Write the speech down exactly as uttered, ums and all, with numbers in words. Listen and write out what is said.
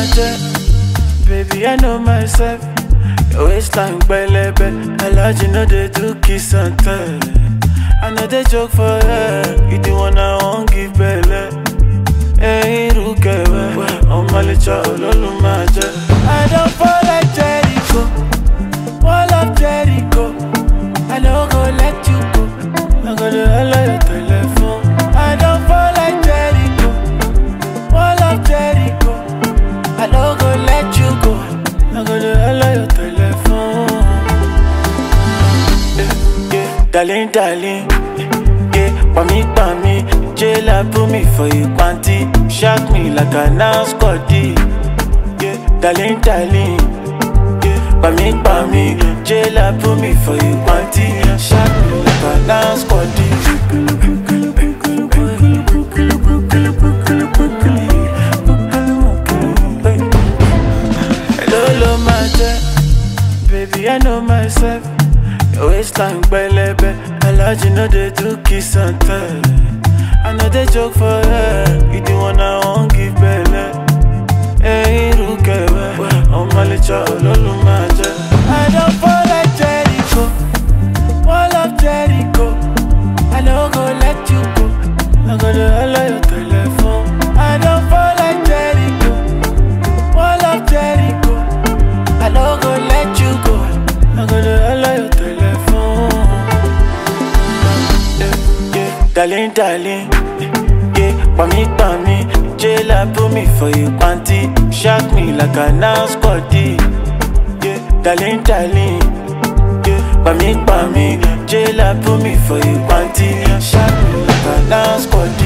matter, baby, I know myself. Your waistline belebe, I like you know they do kiss and tell. I know they joke for her, you the one I won't give belly. Hey, Rukewe, I'm a little ololu maje. I don't fall like Jericho, wall of Jericho. I don't go let you go, I go to hell on your telephone. I don't fall like Jericho, wall of Jericho. I don't go let you go, I go to hell on your telephone. Yeah, yeah, darling, darling. Pami, pami, jaila put me for you, panty. Shock me like a now Scotty. Yeah, darling, darling. Yeah, pami, pami, jaila put me for you, panty. Shock me like a now Scotty. Hello, my dear, baby, I know myself. Your waistline belebe, I like you know they do kiss and tell. I know they joke for her, you the one I won't give belly. Hey, Rukewe, I'm a little ololu maje. I don't fall like Jericho, wall of Jericho. I don't go let you go, I go to hell on your telephone. I don't fall like Jericho, wall of Jericho. I don't go let you go, I go to hell on your telephone. Darling, darling, yeah, pami, pami, jaila put me for you, panty. Shock me like a now Scotty. Yeah, darling, darling, yeah, pami, pami, jaila put me for you, panty. Shock me like a now Scotty.